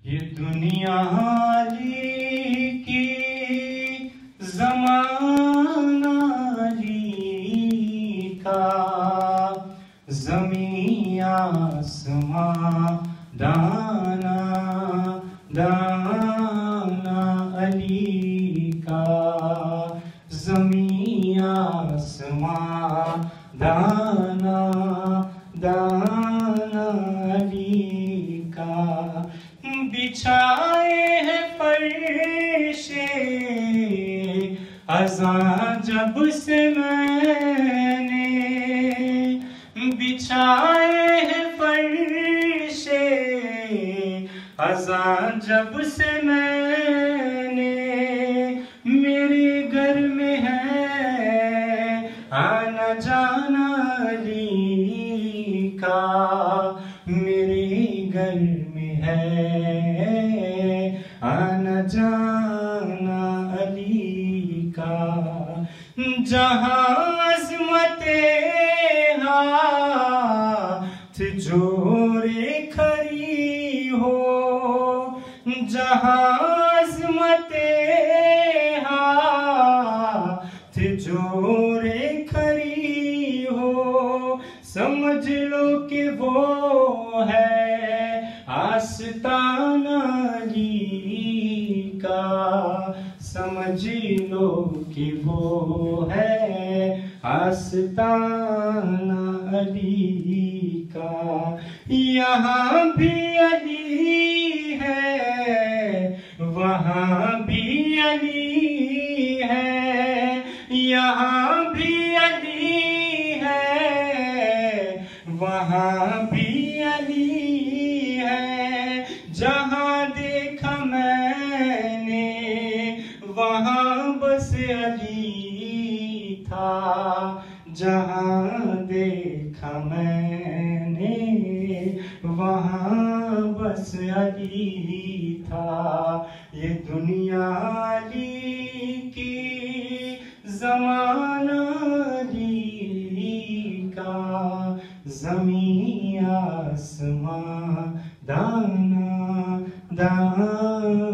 ये दुनिया ली की ज़माना ली का, ज़मीं आसमां दाना दाना अली का, ज़मीं आसमां दाना दाना अली का। बिछाए हैं फर्शे अज़ां जब से मैंने, बिछाए हैं फर्शे अज़ां जब से मैंने, मेरे घर में है आना जाना अली का, मेरे घर में है आना जाना अली का। जहाँ अज़मते हाथ जोड़े खड़ी हो, जहाँ अज़मते हाथ जोड़े खड़ी हो, समझ लो कि वो है आस्ताना अली का, समझ लो कि वो है आस्ताना अली का। यहाँ भी अली है, वहाँ भी अली है, यहाँ भी अली है, वहाँ भी अली है। जहाँ देखा मैंने वहाँ बस अली था, जहाँ देखा मैंने वहाँ बस अली था। ये दुनिया अली की ज़माना अली का, ज़मीं आसमां दाना दाना